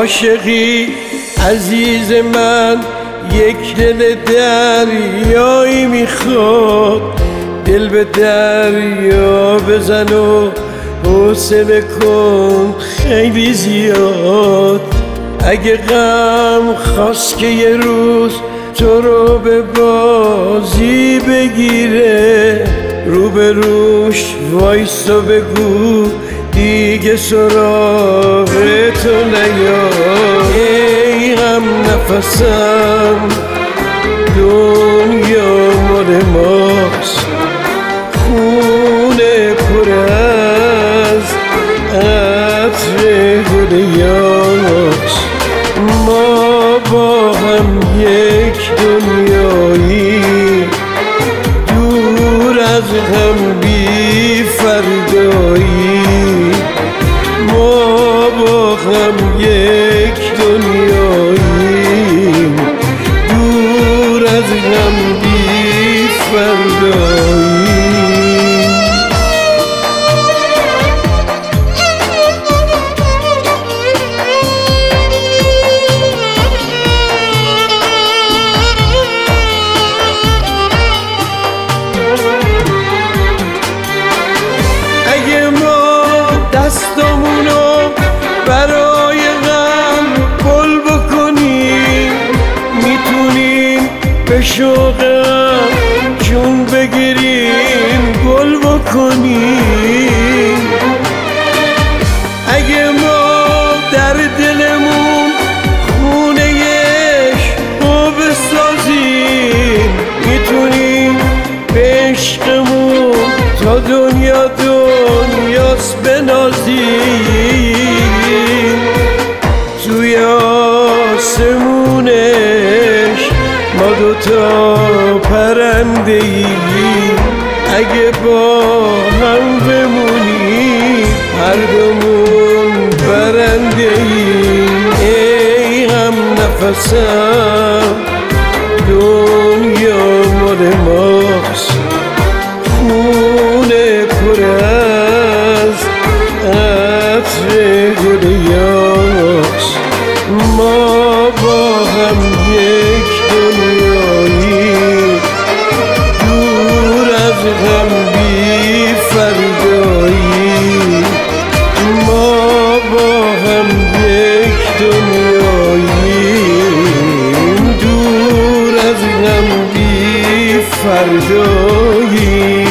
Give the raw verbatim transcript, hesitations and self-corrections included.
عاشقی عزیز من یک دل دریایی میخواد، دل به دریا بزن و حوصله کن خیلی زیاد. اگه غم خواست که یه روز تو رو به بازی بگیره، رو به روش وایسا بگو دیگه سراغ تو نیاد. ای غم نفسم دنیا مال ماست، خونه پر از عطر گل یاس. ما با هم یک دنیایی، دور از هم بی فردایی. ما با هم یک دنیایی، دور از هم بی فردایی. اگه ما دستامونو برای غم گل بکنیم، میتونیم به شوقم جون بگیریم گل بکنیم. اگه ما در دلمون خونه عشقو بسازیم، میتونیم به عشقمون تا دنیا دنیاست بنازیم. توی آسمونش ما دوتا پرنده ایم، اگه با هم بمونیم هر دومون برنده ایم. ای غم نفسم دنیا مال ماست، خونه پر از عطر گل یاس. ما با هم یک دنیایی، دور از هم بی فردایی. ما با هم یک دنیایی، دور از هم بی فردایی.